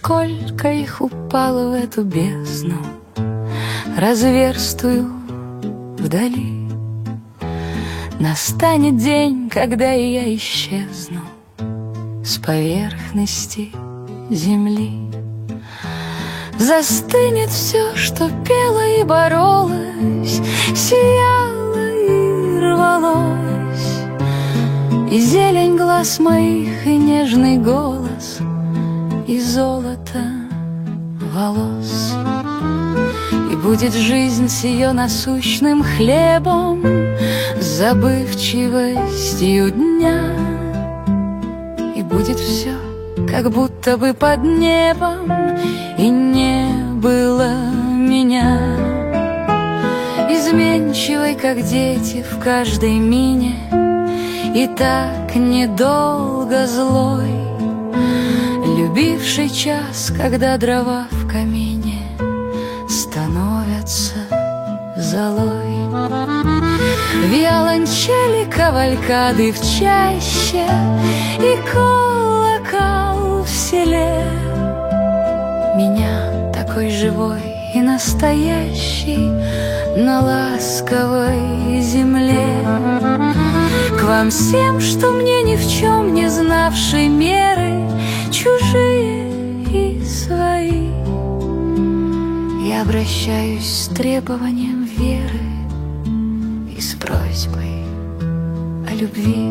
сколько их упало в эту бездну разверстую вдали. Настанет день, когда и я исчезну с поверхности земли. Застынет все, что пело и боролось, сияло и рвалось, и зелень глаз моих, и нежный голос, и золото волос. И будет жизнь с ее насущным хлебом, с забывчивостью дня. И будет все, как будто бы под небом, и не было меня. Изменчивой, как дети в каждой мине, и так недолго злой, любивший час, когда дрова в камине становятся золой. Виолончели, кавалькады в чаще, и колокол в селе. Меня, такой живой и настоящий, на ласковой земле. К вам всем, что мне ни в чем не знавшей меры, чужие и свои, я обращаюсь с требованием веры и с просьбой о любви.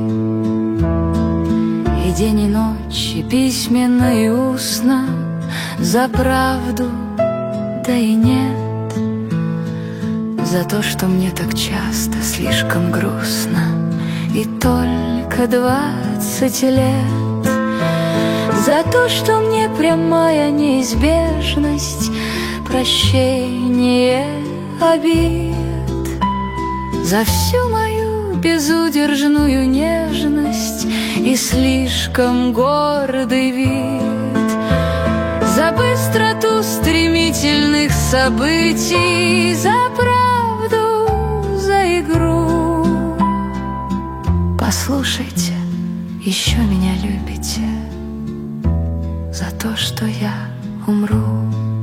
И день и ночь, и письменно, и устно, за правду, да и нет, за то, что мне так часто слишком грустно, и только 20 лет, за то, что мне прямая неизбежность, прощение обид, за всю мою безудержную нежность и слишком гордый вид, за быстроту стремительных событий, за правду, за игру. Послушайте, еще меня любите за то, что я умру.